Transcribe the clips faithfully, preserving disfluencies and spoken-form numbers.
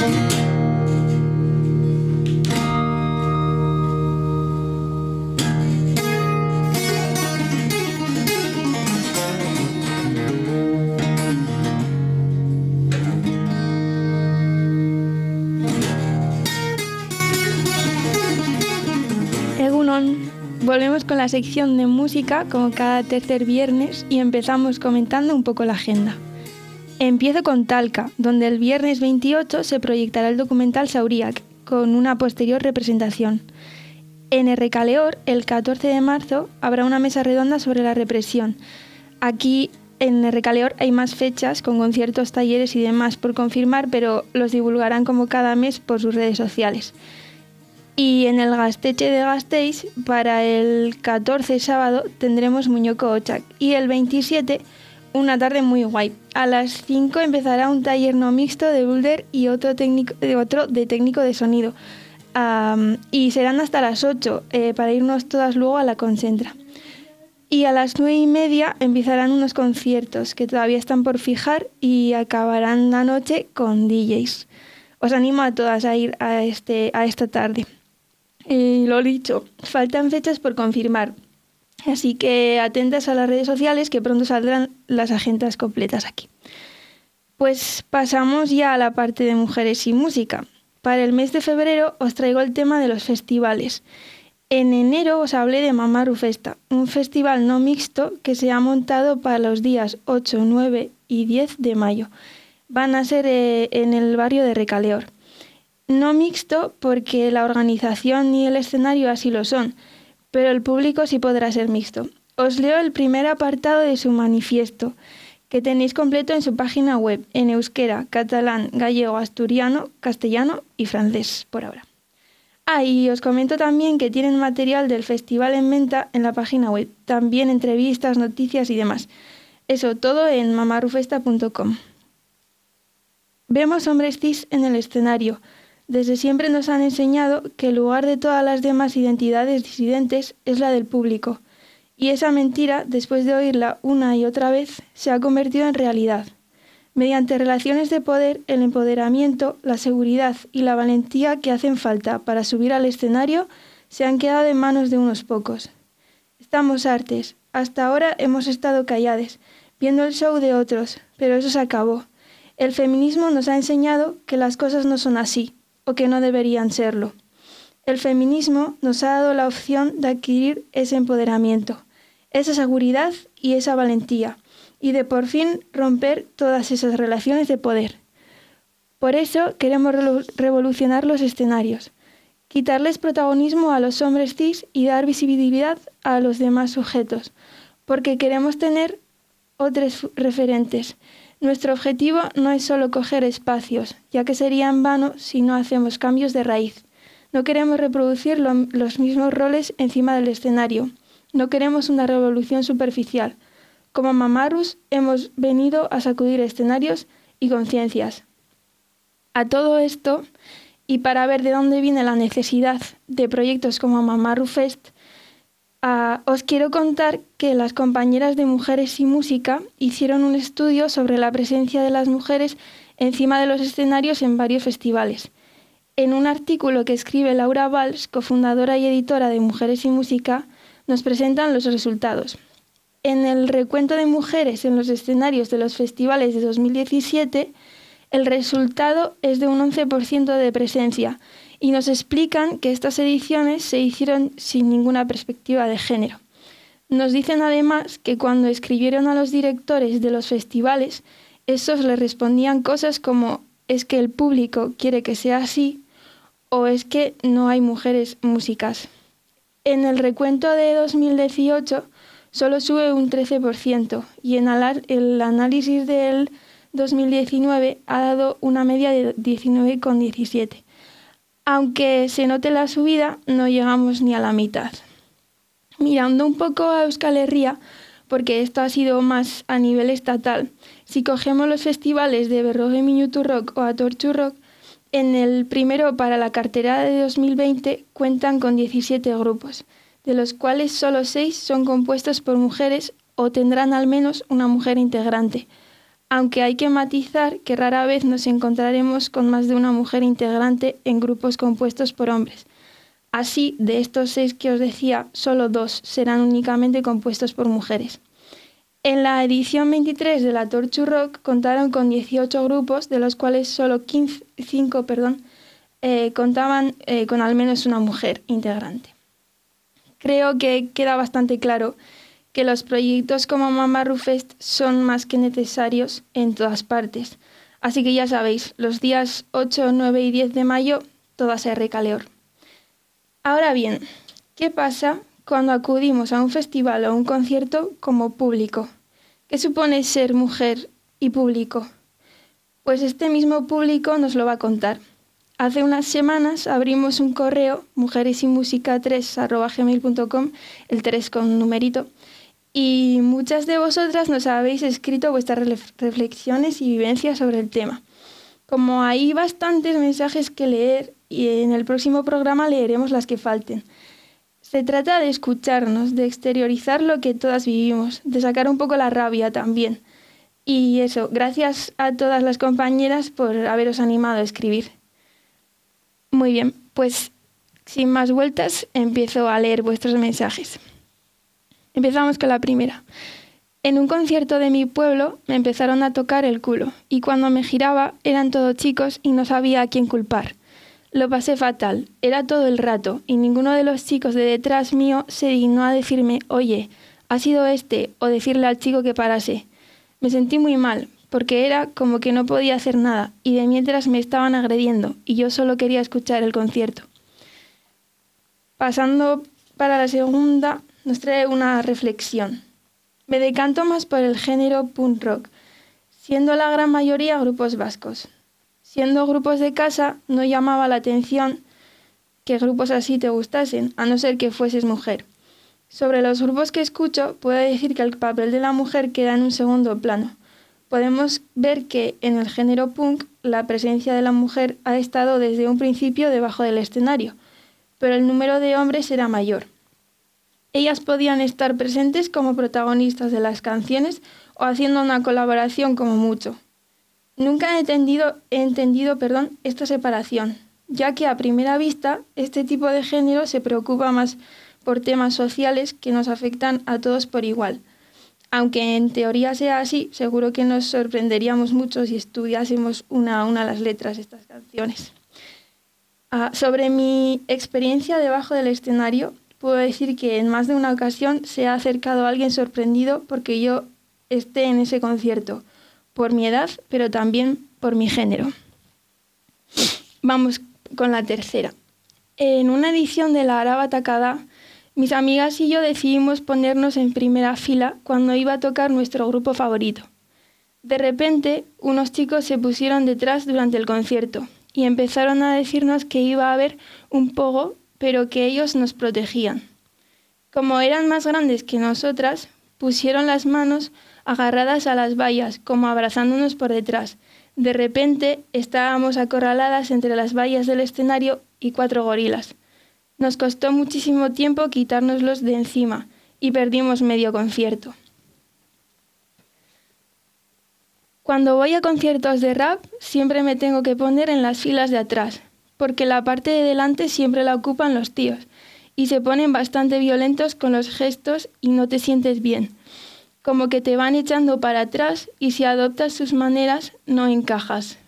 Volvemos con la sección de música como cada tercer viernes y empezamos comentando un poco la agenda. Empiezo con Talca, donde el viernes veintiocho se proyectará el documental Sauriac, con una posterior representación. En Errekaleor, el catorce de marzo, habrá una mesa redonda sobre la represión. Aquí en Errekaleor hay más fechas con conciertos, talleres y demás por confirmar, pero los divulgarán como cada mes por sus redes sociales. Y en el Gaztetxe de Gasteiz, para el catorce sábado, tendremos Muñoco Otxak. Y el veintisiete, una tarde muy guay. A las cinco empezará un taller no mixto de Boulder y otro, técnico, otro de técnico de sonido. Um, y serán hasta las ocho, eh, para irnos todas luego a la Concentra. Y a las nueve y media empezarán unos conciertos que todavía están por fijar y acabarán la noche con D Js. Os animo a todas a ir a, este, a esta tarde. Y lo dicho, faltan fechas por confirmar, así que atentas a las redes sociales que pronto saldrán las agendas completas aquí. Pues pasamos ya a la parte de mujeres y música. Para el mes de febrero os traigo el tema de los festivales. En enero os hablé de Mamaru Festa, un festival no mixto que se ha montado para los días ocho, nueve y diez de mayo. Van a ser eh, en el barrio de Recaleor. No mixto porque la organización y el escenario así lo son, pero el público sí podrá ser mixto. Os leo el primer apartado de su manifiesto, que tenéis completo en su página web, en euskera, catalán, gallego, asturiano, castellano y francés por ahora. Ah, y os comento también que tienen material del festival en venta en la página web, también entrevistas, noticias y demás. Eso todo en mamarufesta punto com. Vemos hombres cis en el escenario. Desde siempre nos han enseñado que el lugar de todas las demás identidades disidentes es la del público, y esa mentira, después de oírla una y otra vez, se ha convertido en realidad. Mediante relaciones de poder, el empoderamiento, la seguridad y la valentía que hacen falta para subir al escenario se han quedado en manos de unos pocos. Estamos hartes. Hasta ahora hemos estado callades, viendo el show de otros, pero eso se acabó. El feminismo nos ha enseñado que las cosas no son así, o que no deberían serlo. El feminismo nos ha dado la opción de adquirir ese empoderamiento, esa seguridad y esa valentía, y de por fin romper todas esas relaciones de poder. Por eso queremos revolucionar los escenarios, quitarles protagonismo a los hombres cis y dar visibilidad a los demás sujetos, porque queremos tener otros referentes. Nuestro objetivo no es solo coger espacios, ya que sería en vano si no hacemos cambios de raíz. No queremos reproducir lo, los mismos roles encima del escenario. No queremos una revolución superficial. Como Mamarus hemos venido a sacudir escenarios y conciencias. A todo esto, y para ver de dónde viene la necesidad de proyectos como Mamaru Fest, Uh, os quiero contar que las compañeras de Mujeres y Música hicieron un estudio sobre la presencia de las mujeres encima de los escenarios en varios festivales. En un artículo que escribe Laura Valls, cofundadora y editora de Mujeres y Música, nos presentan los resultados. En el recuento de mujeres en los escenarios de los festivales de dos mil diecisiete, el resultado es de un once por ciento de presencia, y nos explican que estas ediciones se hicieron sin ninguna perspectiva de género. Nos dicen además que cuando escribieron a los directores de los festivales, estos les respondían cosas como «es que el público quiere que sea así» o «es que no hay mujeres músicas». En el recuento de dos mil dieciocho solo sube un trece por ciento y en el análisis del dos mil diecinueve ha dado una media de diecinueve coma diecisiete. Aunque se note la subida, no llegamos ni a la mitad. Mirando un poco a Euskal Herria, porque esto ha sido más a nivel estatal, si cogemos los festivales de Berroge Minutu Rock o Atortxu Rock, en el primero para la cartera de dos mil veinte cuentan con diecisiete grupos, de los cuales solo seis son compuestos por mujeres o tendrán al menos una mujer integrante. aunque hay que matizar que rara vez nos encontraremos con más de una mujer integrante en grupos compuestos por hombres. Así, de estos seis que os decía, solo dos serán únicamente compuestos por mujeres. En la edición veintitrés de la Torture Rock contaron con dieciocho grupos, de los cuales solo quince, cinco perdón, eh, contaban eh, con al menos una mujer integrante. Creo que queda bastante claro que los proyectos como Mama Ru Fest son más que necesarios en todas partes. Así que ya sabéis, los días ocho, nueve y diez de mayo, todas a R. Caleor. Ahora bien, ¿qué pasa cuando acudimos a un festival o a un concierto como público? ¿Qué supone ser mujer y público? Pues este mismo público nos lo va a contar. Hace unas semanas abrimos un correo, mujeresymusica tres arroba gmail punto com, el tres con numerito, y muchas de vosotras nos habéis escrito vuestras reflexiones y vivencias sobre el tema. Como hay bastantes mensajes que leer, y en el próximo programa leeremos las que falten. Se trata de escucharnos, de exteriorizar lo que todas vivimos, de sacar un poco la rabia también. Y eso, gracias a todas las compañeras por haberos animado a escribir. Muy bien, pues sin más vueltas empiezo a leer vuestros mensajes. Empezamos con la primera. En un concierto de mi pueblo me empezaron a tocar el culo y cuando me giraba eran todos chicos y no sabía a quién culpar. Lo pasé fatal, era todo el rato y ninguno de los chicos de detrás mío se dignó a decirme «Oye, ha sido este» o decirle al chico que parase. Me sentí muy mal porque era como que no podía hacer nada y de mientras me estaban agrediendo y yo solo quería escuchar el concierto. Pasando para la segunda, nos trae una reflexión. Me decanto más por el género punk rock, siendo la gran mayoría grupos vascos. Siendo grupos de casa, no llamaba la atención que grupos así te gustasen, a no ser que fueses mujer. Sobre los grupos que escucho, puedo decir que el papel de la mujer queda en un segundo plano. Podemos ver que en el género punk la presencia de la mujer ha estado desde un principio debajo del escenario, pero el número de hombres era mayor. Ellas podían estar presentes como protagonistas de las canciones o haciendo una colaboración como mucho. Nunca he entendido, he entendido perdón, esta separación, ya que a primera vista este tipo de género se preocupa más por temas sociales que nos afectan a todos por igual. Aunque en teoría sea así, seguro que nos sorprenderíamos mucho si estudiásemos una a una las letras de estas canciones. Ah, sobre mi experiencia debajo del escenario, puedo decir que en más de una ocasión se ha acercado a alguien sorprendido porque yo esté en ese concierto, por mi edad, pero también por mi género. Vamos con la tercera. En una edición de la Araba Tacada, mis amigas y yo decidimos ponernos en primera fila cuando iba a tocar nuestro grupo favorito. De repente, unos chicos se pusieron detrás durante el concierto y empezaron a decirnos que iba a haber un pogo, pero que ellos nos protegían. Como eran más grandes que nosotras, pusieron las manos agarradas a las vallas, como abrazándonos por detrás. De repente, estábamos acorraladas entre las vallas del escenario y cuatro gorilas. Nos costó muchísimo tiempo quitárnoslos de encima y perdimos medio concierto. Cuando voy a conciertos de rap, siempre me tengo que poner en las filas de atrás, porque la parte de delante siempre la ocupan los tíos, y se ponen bastante violentos con los gestos y no te sientes bien, como que te van echando para atrás y si adoptas sus maneras no encajas.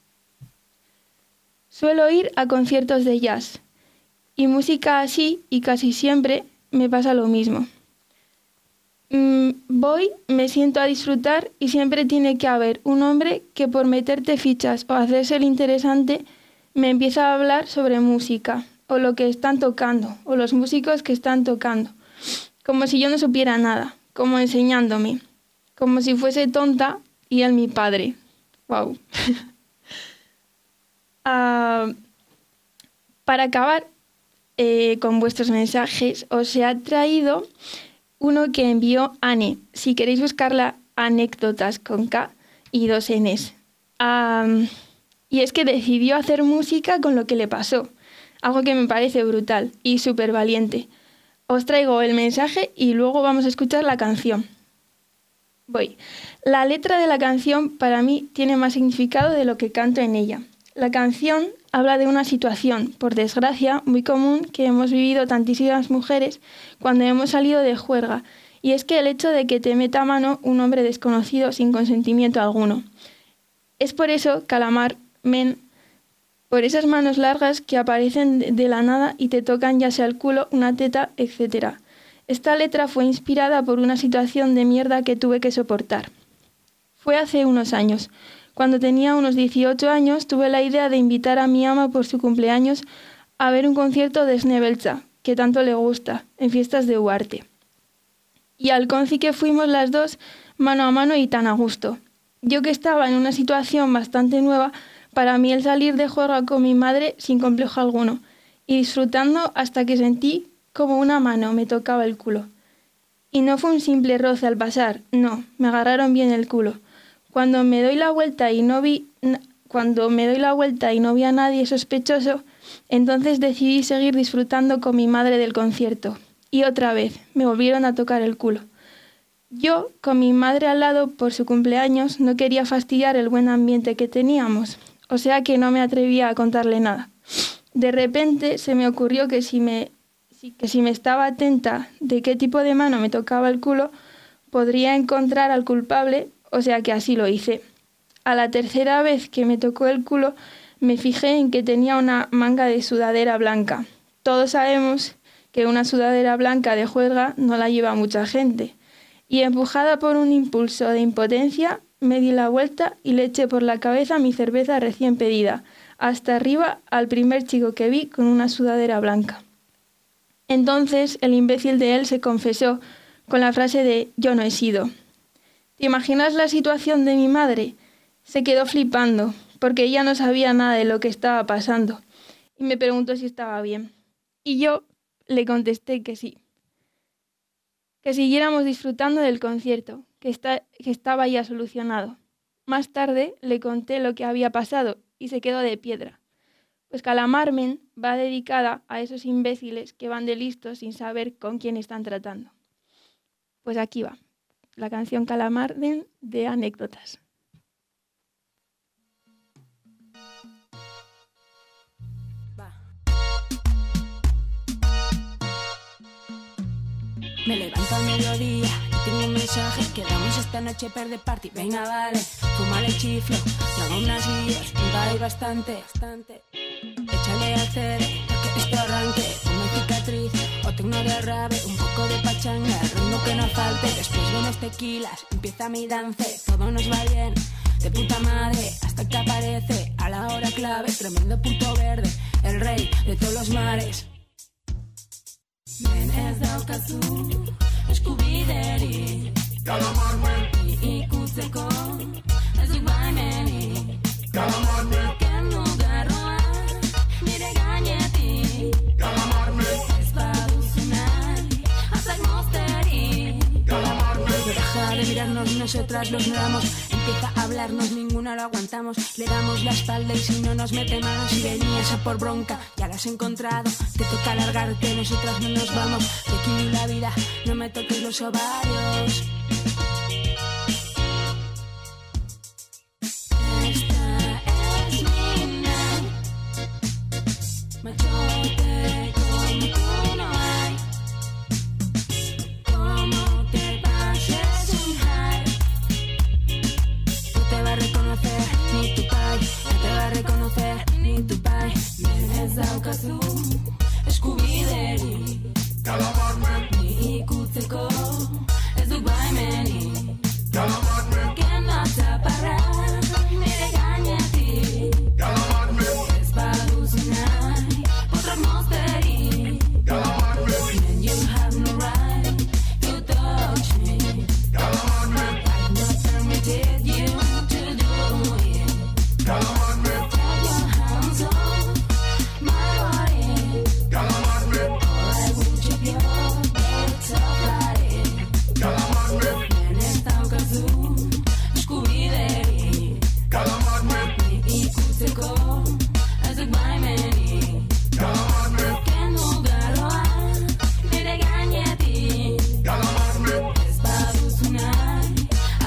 Suelo ir a conciertos de jazz, y música así, y casi siempre, me pasa lo mismo. Mm, voy, me siento a disfrutar y siempre tiene que haber un hombre que por meterte fichas o hacerse el interesante me empieza a hablar sobre música o lo que están tocando o los músicos que están tocando, como si yo no supiera nada, como enseñándome, como si fuese tonta y él mi padre. Wow. uh, para acabar eh, con vuestros mensajes, os he traído uno que envió Anne. Si queréis buscarla, anécdotas con K y dos Ns. Um, y es que decidió hacer música con lo que le pasó. Algo que me parece brutal y súper valiente. Os traigo el mensaje y luego vamos a escuchar la canción. Voy. La letra de la canción para mí tiene más significado de lo que canto en ella. La canción habla de una situación, por desgracia, muy común que hemos vivido tantísimas mujeres cuando hemos salido de juerga, y es que el hecho de que te meta mano un hombre desconocido sin consentimiento alguno. Es por eso, Calamar, men, por esas manos largas que aparecen de la nada y te tocan ya sea el culo, una teta, etcétera. Esta letra fue inspirada por una situación de mierda que tuve que soportar. Fue hace unos años. Cuando tenía unos dieciocho años, tuve la idea de invitar a mi ama por su cumpleaños a ver un concierto de Snebelcha, que tanto le gusta, en fiestas de Huarte. Y al conci que fuimos las dos, mano a mano y tan a gusto. Yo que estaba en una situación bastante nueva, para mí el salir de juerga con mi madre sin complejo alguno, y disfrutando hasta que sentí como una mano me tocaba el culo. Y no fue un simple roce al pasar, no, me agarraron bien el culo. Cuando me doy la vuelta y no vi, cuando me doy la vuelta y no vi a nadie sospechoso, entonces decidí seguir disfrutando con mi madre del concierto. Y otra vez, me volvieron a tocar el culo. Yo, con mi madre al lado por su cumpleaños, no quería fastidiar el buen ambiente que teníamos, o sea que no me atrevía a contarle nada. De repente se me ocurrió que si me, que si me estaba atenta de qué tipo de mano me tocaba el culo, podría encontrar al culpable, o sea que así lo hice. A la tercera vez que me tocó el culo, me fijé en que tenía una manga de sudadera blanca. Todos sabemos que una sudadera blanca de juerga no la lleva mucha gente. Y empujada por un impulso de impotencia, me di la vuelta y le eché por la cabeza mi cerveza recién pedida, hasta arriba al primer chico que vi con una sudadera blanca. Entonces el imbécil de él se confesó con la frase de «yo no he sido». ¿Te imaginas la situación de mi madre? Se quedó flipando, porque ella no sabía nada de lo que estaba pasando, y me preguntó si estaba bien. Y yo le contesté que sí. Que siguiéramos disfrutando del concierto, que, está, que estaba ya solucionado. Más tarde le conté lo que había pasado y se quedó de piedra. Pues Calamarmen va dedicada a esos imbéciles que van de listos sin saber con quién están tratando. Pues aquí va, la canción Calamarmen de Anécdotas. Me levanto al mediodía y tengo un mensaje. Quedamos esta noche per de party. Venga, vale, fumar el chiflo. Trago unas guías, punta y bastante, bastante. Échale a hacer para que esto arranque. Una cicatriz o tecno de rave. Un poco de pachanga, ritmo que no falte. Después de unos tequilas empieza mi dance. Todo nos va bien, de puta madre. Hasta que aparece a la hora clave. Tremendo puto verde, el rey de todos los mares. Men ez daukazu eskubiderik Calamarmen ikutzeko ez dut baimenik Calamarmen kendu garroa nire gainetik Calamarmen ez baduzu nahi hazak mozterik Calamarmen deja de mirarnos nosotras los miramos. Empieza a hablarnos, ninguna lo aguantamos. Le damos la espalda y si no nos mete manos. Y venías a por bronca, ya la has encontrado. Te toca largarte, nosotras no nos vamos. Te quiero la vida, no me toques los ovarios. Esta es mi night. Machote como tú no hay. Como te pases un high. No te va a reconocer ni tu pai. No te va a reconocer ni tu pai. Ez daukazu eskubiderik Calamarmen ni ikutzeko ez dut baimenik Calamarmen kenda txaparra nire gainetik Calamarmen ez baduzu nahi potrak mozterik Calamarmen and you have no right to touch me Calamarmen I've not permitted you to do it Calamarmen take your hands off my body Calamarmen or I will chip your bits off body Calamarmen men ez daukazu eskubiderik Calamarmen ni ikutzeko ez dut baimenik Calamarmen kendu garroa nire gainetik Calamarmen ez baduzu nahi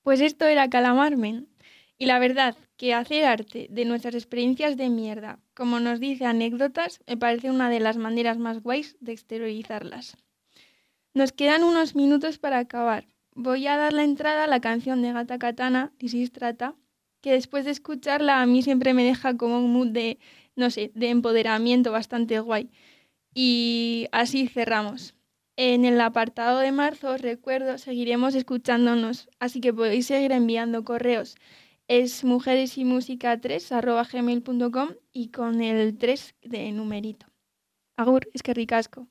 Pues esto era Calamarmen. Y la verdad que hacer arte de nuestras experiencias de mierda, como nos dice anécdotas, me parece una de las maneras más guays de exteriorizarlas. Nos quedan unos minutos para acabar. Voy a dar la entrada a la canción de Gata Katana, Lisistrata, que después de escucharla a mí siempre me deja como un mood de, no sé, de empoderamiento bastante guay. Y así cerramos. En el apartado de marzo, os recuerdo, seguiremos escuchándonos, así que podéis seguir enviando correos. Es mujeresymusica tres arroba gmail punto com y con el tres de numerito. Agur, eskerrik asko.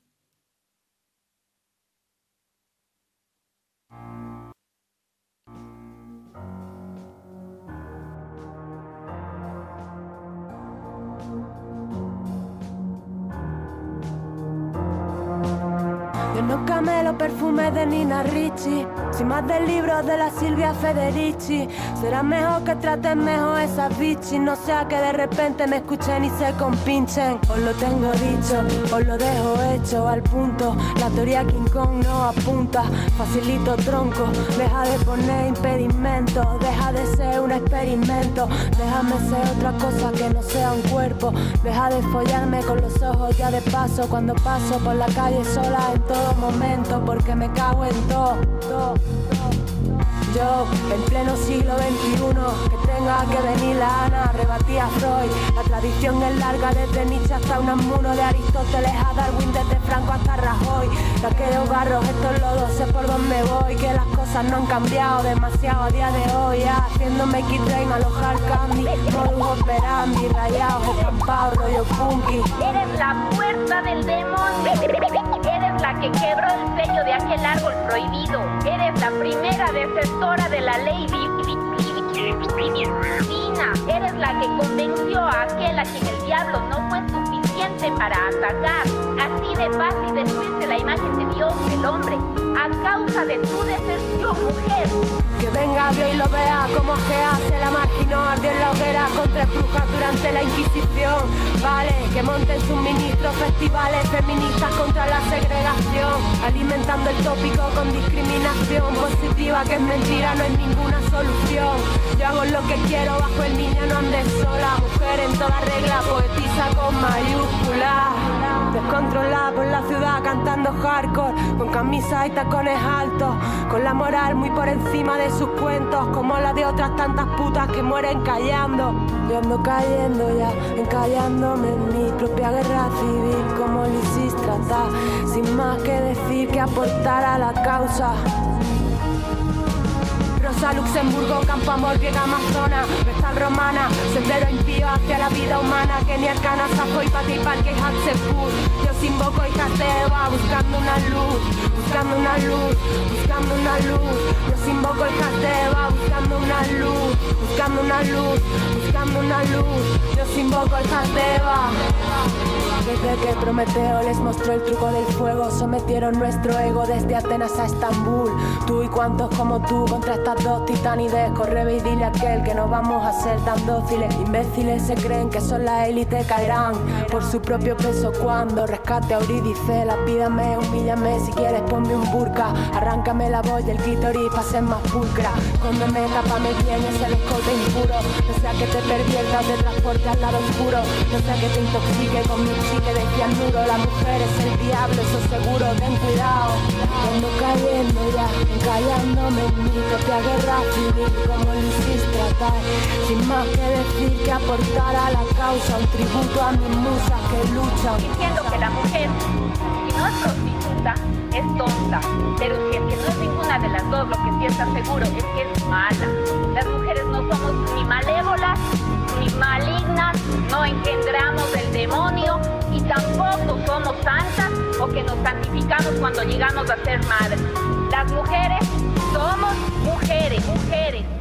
Yo no camelo perfumes de Nina Ricci, sin más del libro de la Silvia Federici. Será mejor que traten mejor esas bichis, no sea que de repente me escuchen y se compinchen. Os lo tengo dicho, os lo dejo hecho al punto. La teoría King Kong no apunta, facilito tronco. Deja de poner impedimentos, deja de ser un experimento. Déjame ser otra cosa que no sea un cuerpo. Deja de follarme con los ojos ya de paso, cuando paso por la calle sola en todo momento, porque me cago en todo, todo, todo. Yo, en pleno siglo veintiuno, que tenga que venir la Ana, rebatía a Freud. La tradición es larga, desde Nietzsche hasta Unamuno, de Aristóteles a Darwin, desde Franco hasta Rajoy. De aquellos barros, estos lodos, sé por dónde voy, que las cosas no han cambiado demasiado a día de hoy. Ya, haciendo make it rain, alojar candy, modus operandi, rayados, estampados, rollo punky. Eres la fuerza del demonio. Eres la que quebró el sello de aquel árbol prohibido. Eres la primera defensora de la ley divina. Eres la que convenció a aquel a quien el diablo no fue suficiente para atacar. Así de fácil destruirse la imagen de Dios, el hombre, a causa de tu deserción, mujer. Que venga Dios y lo vea como que hace la marginó, ardió en la hoguera contra brujas durante la Inquisición. Vale, que monten sus ministros festivales feministas contra la segregación, alimentando el tópico con discriminación positiva, que es mentira, no es ninguna solución. Yo hago lo que quiero bajo el niño, no andes sola. Mujer en toda regla, poetisa con mayúsculas. Descontrolada por la ciudad cantando hardcore, con camisas y tacones altos, con la moral muy por encima de sus cuentos, como la de otras tantas putas que mueren callando. Yo ando cayendo ya, encallándome en mi propia guerra civil, como Lisistrata, sin más que decir que aportar a la causa. Rosa Luxemburgo, Campo Amor, Griega Amazona, Vestal Romana, sendero impío hacia la vida humana, Kenia Arcana, Sajo y Pati Parque y Hatzeput. Yo invoco y Eva buscando una luz, buscando una luz, buscando una luz. Yo invoco y Eva buscando una luz, buscando una luz, buscando una luz. Yo invoco y Eva. Desde que Prometeo les mostró el truco del fuego, sometieron nuestro ego desde Atenas a Estambul. Tú y cuantos como tú contra estas dos titanides. Corre ve y dile a aquel que no vamos a ser tan dóciles. Imbéciles se creen que son la élite, caerán por su propio peso cuando rescate a Eurídice. Lapídame, humíllame, si quieres ponme un burka. Arráncame la voz del clítoris pa' ser más pulcra. Cóndeme, tápame bien ese escote impuro. No sea que te perviertas, te transporte al lado oscuro. No sea que te intoxique con mi chique de cianuro. La mujer es el diablo, eso seguro, ten cuidado. Ando cayendo ya, encallándome en mi propia guerra civil, como Lisistrata, sin más que decir que aportar a la causa, un tributo a mis musas que luchan. Diciendo que la mujer, si no es prostituta, es tonta, pero si es que no es ninguna de las dos, lo que sí está seguro es que es mala. Las mujeres no somos ni malévolas ni malignas, no engendramos el demonio y tampoco somos santas o que nos santificamos cuando llegamos a ser madres. Las mujeres somos mujeres, mujeres.